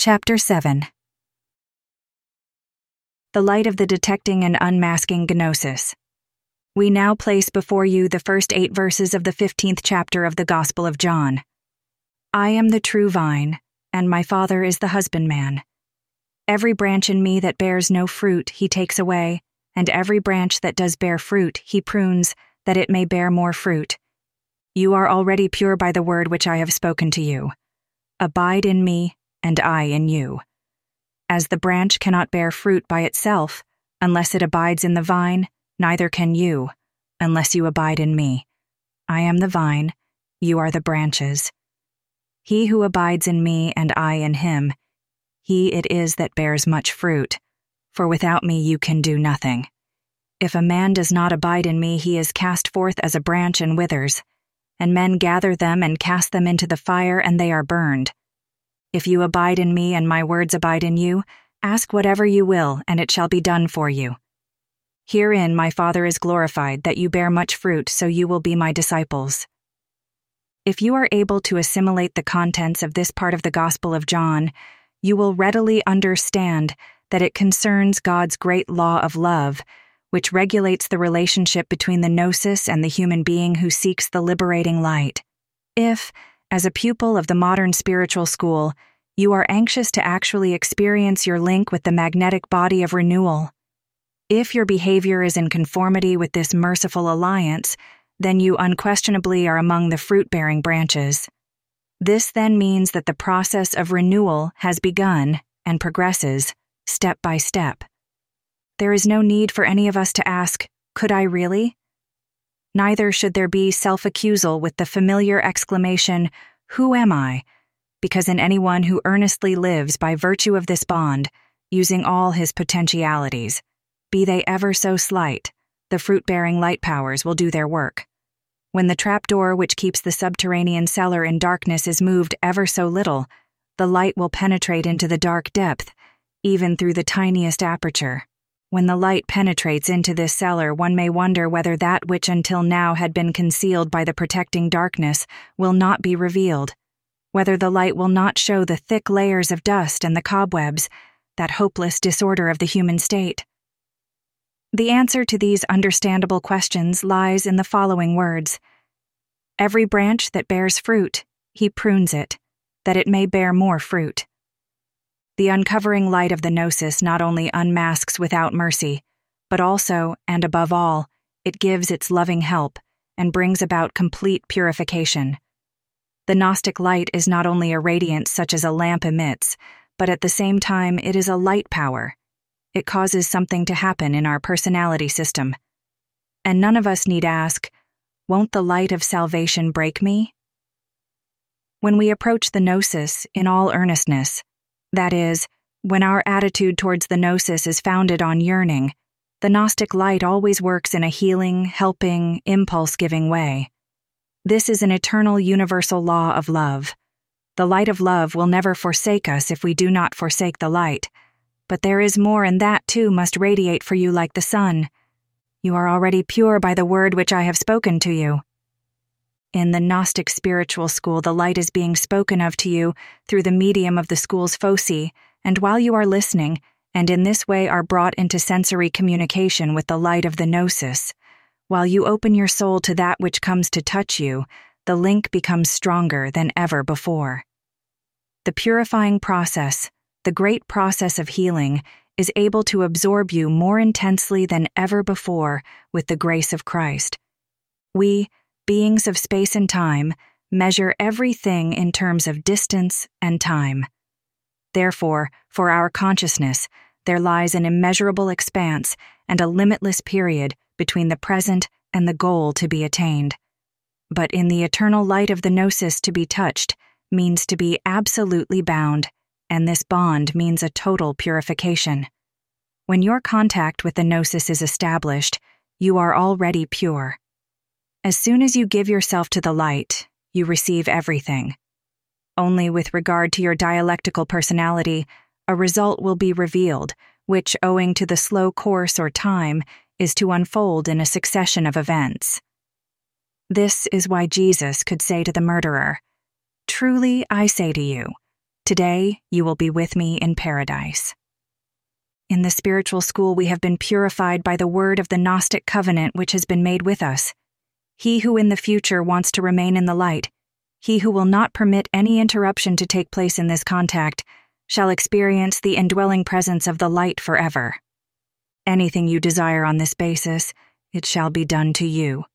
Chapter 7. The light of the detecting and unmasking gnosis. We now place before you the first 8 verses of the 15th chapter of the Gospel of John. I am the true vine, and my Father is the husbandman. Every branch in me that bears no fruit he takes away, and every branch that does bear fruit he prunes, that it may bear more fruit. You are already pure by the word which I have spoken to you. Abide in me, and I in you. As the branch cannot bear fruit by itself, unless it abides in the vine, neither can you, unless you abide in me. I am the vine, you are the branches. He who abides in me and I in him, he it is that bears much fruit, for without me you can do nothing. If a man does not abide in me, he is cast forth as a branch and withers, and men gather them and cast them into the fire, and they are burned. If you abide in me and my words abide in you, ask whatever you will, and it shall be done for you. Herein my Father is glorified, that you bear much fruit, so you will be my disciples. If you are able to assimilate the contents of this part of the Gospel of John, you will readily understand that it concerns God's great law of love, which regulates the relationship between the gnosis and the human being who seeks the liberating light. If, as a pupil of the modern spiritual school, you are anxious to actually experience your link with the magnetic body of renewal. If your behavior is in conformity with this merciful alliance, then you unquestionably are among the fruit-bearing branches. This then means that the process of renewal has begun and progresses step by step. There is no need for any of us to ask, "Could I really?" Neither should there be self-accusal with the familiar exclamation, "Who am I?" Because in anyone who earnestly lives by virtue of this bond, using all his potentialities, be they ever so slight, the fruit-bearing light powers will do their work. When the trapdoor which keeps the subterranean cellar in darkness is moved ever so little, the light will penetrate into the dark depth, even through the tiniest aperture. When the light penetrates into this cellar, one may wonder whether that which until now had been concealed by the protecting darkness will not be revealed, whether the light will not show the thick layers of dust and the cobwebs, that hopeless disorder of the human state. The answer to these understandable questions lies in the following words. Every branch that bears fruit, he prunes it, that it may bear more fruit. The uncovering light of the gnosis not only unmasks without mercy, but also, and above all, it gives its loving help and brings about complete purification. The Gnostic light is not only a radiance such as a lamp emits, but at the same time it is a light power. It causes something to happen in our personality system. And none of us need ask, "Won't the light of salvation break me?" When we approach the gnosis in all earnestness, that is, when our attitude towards the gnosis is founded on yearning, the Gnostic light always works in a healing, helping, impulse-giving way. This is an eternal universal law of love. The light of love will never forsake us if we do not forsake the light. But there is more, and that too must radiate for you like the sun. You are already pure by the word which I have spoken to you. In the Gnostic spiritual school, the light is being spoken of to you through the medium of the school's foci, and while you are listening, and in this way are brought into sensory communication with the light of the gnosis, while you open your soul to that which comes to touch you, the link becomes stronger than ever before. The purifying process, the great process of healing, is able to absorb you more intensely than ever before with the grace of Christ. We, beings of space and time, measure everything in terms of distance and time. Therefore, for our consciousness, there lies an immeasurable expanse and a limitless period between the present and the goal to be attained. But in the eternal light of the gnosis, to be touched means to be absolutely bound, and this bond means a total purification. When your contact with the gnosis is established, you are already pure. As soon as you give yourself to the light, you receive everything. Only with regard to your dialectical personality, a result will be revealed, which, owing to the slow course or time, is to unfold in a succession of events. This is why Jesus could say to the murderer, "Truly I say to you, Today, you will be with me in paradise. In the spiritual school, we have been purified by the word of the Gnostic covenant which has been made with us. He who in the future wants to remain in the light, he who will not permit any interruption to take place in this contact, shall experience the indwelling presence of the light forever. Anything you desire on this basis, it shall be done to you.